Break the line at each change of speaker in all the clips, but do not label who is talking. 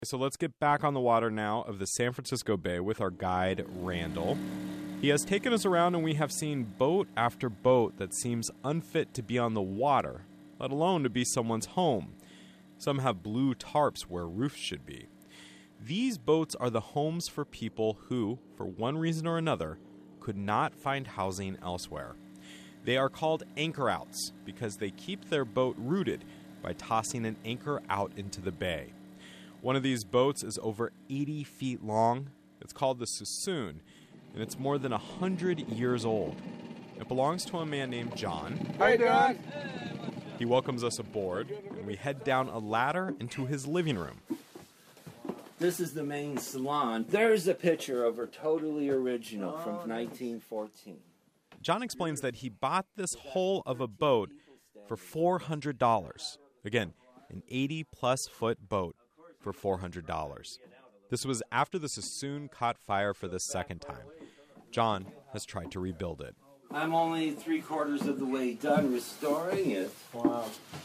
So let's get back on the water now of the San Francisco Bay with our guide, Randall. He has taken us around and we have seen boat after boat that seems unfit to be on the water, let alone to be someone's home. Some have blue tarps where roofs should be. These boats are the homes for people who, for one reason or another, could not find housing elsewhere. They are called anchor outs because they keep their boat rooted by tossing an anchor out into the bay. One of these boats is over 80 feet long. It's called the Sassoon, and it's more than 100 years old. It belongs to a man named John.
How you doing?
He welcomes us aboard, and we head down a ladder into his living room.
This is the main salon. There's a picture of her, totally original, from 1914.
John explains that he bought this hull of a boat for $400. Again, an 80-plus foot boat for $400. This was after the Sassoon caught fire for the second time. John has tried to rebuild it.
I'm only 3/4 of the way done restoring it. Wow.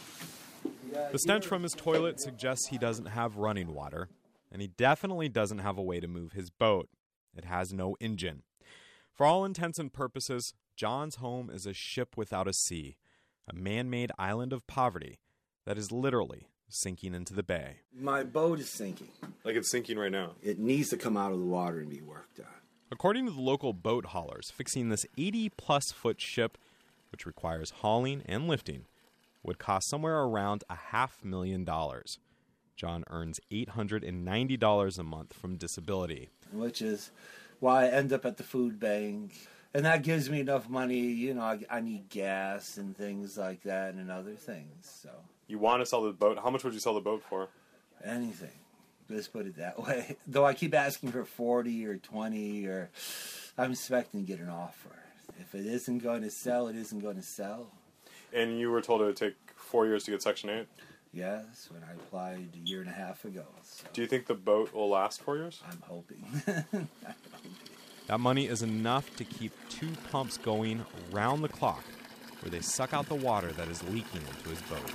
The stench from his toilet suggests he doesn't have running water, and he definitely doesn't have a way to move his boat. It has no engine. For all intents and purposes, John's home is a ship without a sea, a man-made island of poverty that is literally sinking into the bay.
My boat is sinking.
Like it's sinking right now.
It needs to come out of the water and be worked on.
According to the local boat haulers, fixing this 80-plus foot ship, which requires hauling and lifting, would cost somewhere around $500,000. John earns $890 a month from disability.
Which is why I end up at the food bank. And that gives me enough money, you know, I need gas and things like that and other things, so.
You want to sell the boat? How much would you sell the boat for?
Anything. Let's put it that way. Though I keep asking for 40 or 20, or I'm expecting to get an offer. If it isn't going to sell, it isn't going to sell.
And you were told it would take 4 years to get Section 8?
Yes, when I applied a year and a half ago. So.
Do you think the boat will last 4 years?
I'm hoping.
That money is enough to keep 2 pumps going round the clock, where they suck out the water that is leaking into his boat.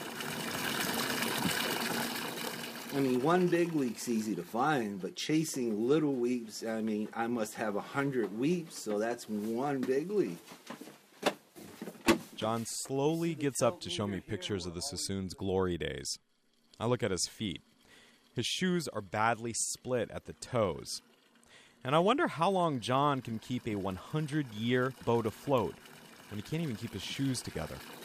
I mean, one big leak's easy to find, but chasing little weeps, I mean, I must have 100 weeps, so that's one big leak.
John slowly gets up to show me pictures of the Sassoon's glory days. I look at his feet. His shoes are badly split at the toes. And I wonder how long John can keep a 100-year boat afloat when he can't even keep his shoes together.